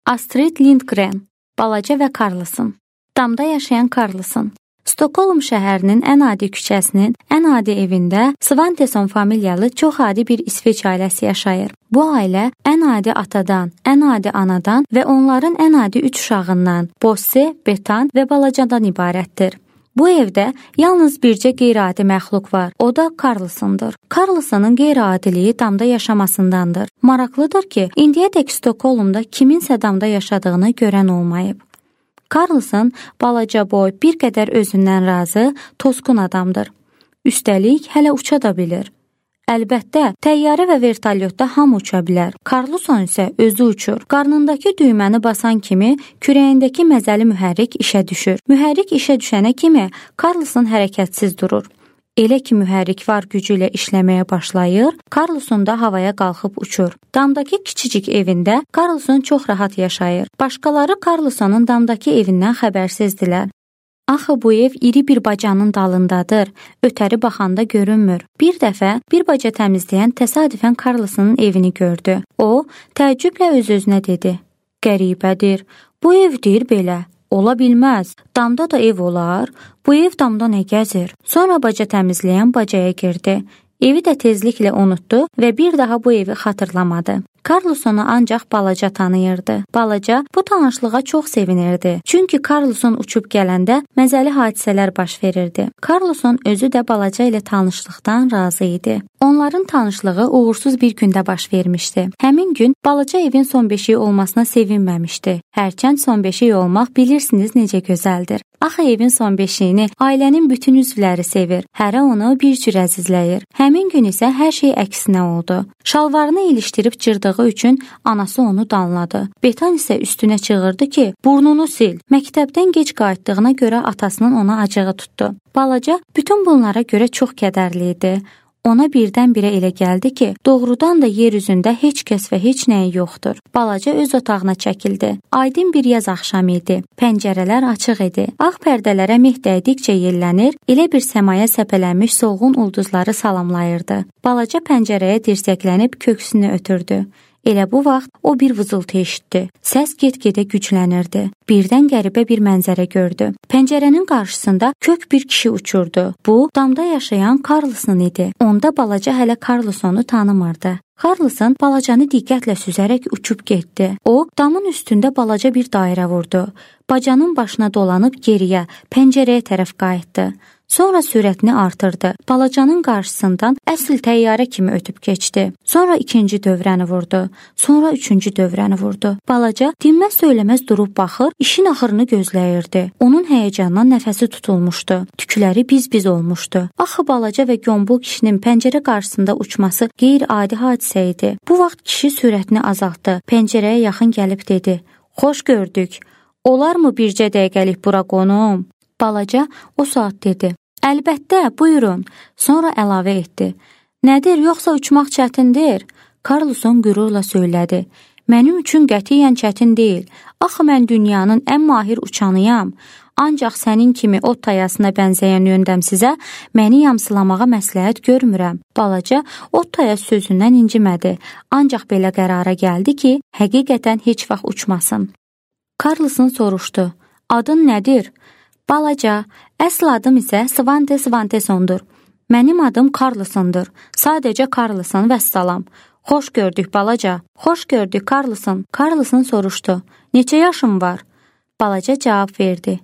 Astrid Lindgren, Balaca və Karlson. Damda yaşayan Karlson. Stockholm şəhərinin ən adi küçəsinin ən adi evində Svanteson familyalı çox adi bir İsveç ailəsi yaşayır. Bu ailə ən adi atadan, ən adi anadan və onların ən adi 3 uşağından, Bosse, Betan və balacadan ibarətdir. Bu evdə yalnız bircə qeyri-adi məxluq var. O da Karlsondur. Karlsonun qeyri-adiliyi damda yaşamasındandır. Maraqlıdır ki, indiyədək Stockholmda kiminsə damda yaşadığını görən olmayıb. Karlson balaca boy, bir qədər özündən razı, tosqun adamdır. Üstəlik, hələ uça da bilir. Əlbəttə, təyyarə və vertolyotda hamı uça bilər. Karlson isə özü uçur. Qarnındakı düyməni basan kimi kürəyindəki məzəli mühərrik işə düşür. Mühərrik işə düşənə kimi Karlson hərəkətsiz durur. Elə ki mühərrik var gücü ilə işləməyə başlayır, Karlson da havaya qalxıb uçur. Damdakı kiçicik evində Karlson çox rahat yaşayır. Başqaları Karlsonun damdakı evindən xəbərsizdilər. Axı bu ev iri bir bacanın dalındadır, ötəri baxanda görünmür. Bir dəfə bir baca təmizləyən təsadüfən Karlsonun evini gördü. O, təəccüblə öz-özünə dedi. Qəribədir, bu ev deyir belə. Ola bilməz, damda da ev olar, bu ev damda nə gəzir? Sonra baca təmizləyən bacaya girdi. Evi də tezliklə unutdu və bir daha bu evi xatırlamadı. Karlsonu ancaq balaca tanıyırdı. Balaca bu tanışlığa çox sevinirdi. Çünki Karlson uçub gələndə məzəli hadisələr baş verirdi. Karlson özü də balaca ilə tanışlıqdan razı idi. Onların tanışlığı uğursuz bir gündə baş vermişdi. Həmin gün balaca evin son beşiyi olmasına sevinməmişdi. Hərçənd son beşiyi olmaq bilirsiniz necə gözəldir. Axı evin son beşiyini ailənin bütün üzvləri sevir. Hərə onu bir cür əzizləyir. Həmin gün isə hər şey əksinə oldu. Şalvarını ilişdirib cırdığı üçün anası onu danladı. Betan isə üstünə çığırdı ki, burnunu sil. Məktəbdən gec qayıtdığına görə atasının ona acığı tutdu. Balaca bütün bunlara görə çox kədərli idi. Ona birdən-birə elə gəldi ki, doğrudan da yer üzündə heç kəs və heç nəyi yoxdur. Balaca öz otağına çəkildi. Aydın bir yaz axşamı idi. Pəncərələr açıq idi. Ağ pərdələrə meh dəydikcə yellənir, elə bir səmaya səpələnmiş solğun ulduzları salamlayırdı. Balaca pəncərəyə dirsəklənib köksünü ötürdü. Elə bu vaxt o bir vızıltı eşitdi. Səs get-gedə güclənirdi. Birdən qəribə bir mənzərə gördü. Pəncərənin qarşısında kök bir kişi uçurdu. Bu, damda yaşayan Karlson idi. Onda balaca hələ Karlsonu tanımırdı. Karlson balacanı diqqətlə süzərək uçub getdi. O, damın üstündə balaca bir dairə vurdu. Bacanın başına dolanıb geriyə, pəncərəyə tərəf qayıtdı. Sonra sürətini artırdı. Balacanın qarşısından əsl təyyarə kimi ötüb keçdi. Sonra ikinci dövrəni vurdu. Sonra üçüncü dövrəni vurdu. Balaca dinməz söyləməz durub baxır, işin axırını gözləyirdi. Onun həyəcandan nəfəsi tutulmuşdu. Tükləri biz-biz olmuşdu. Axı balaca və qombol kişinin pəncərə qarşısında uçması qeyri-adi hadisə idi. Bu vaxt kişi sürətini azaltdı. Pəncərəyə yaxın gəlib dedi. Xoş gördük. Olarmı bircə dəqiqəlik bura qonum? Balaca o saat dedi. Əlbəttə, buyurun. Sonra əlavə etdi. Nədir, yoxsa uçmaq çətindir? Karlson qürurla söylədi. Mənim üçün qətiyyən çətin deyil. Axı mən dünyanın ən mahir uçanıyam. Ancaq sənin kimi ot tayasına bənzəyən yöndəmsizə məni yamsılamağa məsləhət görmürəm. Balaca ot tayas sözündən incimədi. Ancaq belə qərara gəldi ki, həqiqətən heç vaxt uçmasın. Karlson soruşdu. Adın nədir? Balaca, əsl adım isə Svante Svantesondur. Mənim adım Karlsondur. Sadəcə Karlson vəssalam. Xoş gördük balaca. Xoş gördük Karlson. Karlson soruşdu. Neçə yaşın var? Balaca cavab verdi.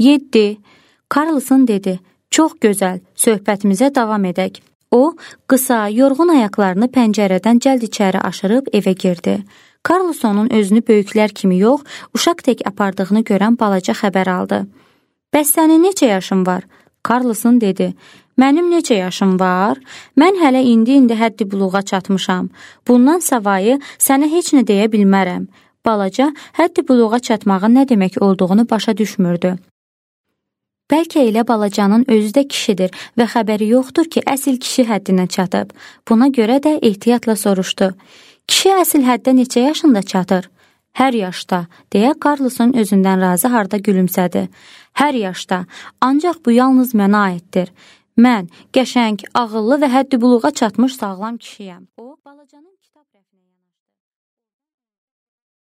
7. Karlson dedi. Çox gözəl. Söhbətimizə davam edək. O, qısa, yorğun ayaqlarını pəncərədən cəld içəri aşırıb evə girdi. Karlsonun özünü böyüklər kimi yox, uşaq tək apardığını görən balaca xəbər aldı. Bəs sənin neçə yaşın var? Karlson dedi. Mənim neçə yaşım var? Mən hələ indi həddi buluğa çatmışam. Bundan savayı sənə heç nə deyə bilmərəm. Balaca həddi buluğa çatmağın nə demək olduğunu başa düşmürdü. Bəlkə elə balacanın özü də kişidir və xəbəri yoxdur ki, əsl kişi həddinə çatıb. Buna görə də ehtiyatla soruşdu. Kişi əsl həddə neçə yaşında çatır? Hər yaşda, deyə Karlson özündən razı harda gülümsədi. Hər yaşda, ancaq bu yalnız mənə aiddir. Mən qəşəng, ağıllı və həddi buluğa çatmış sağlam kişiyəm. O, balacanın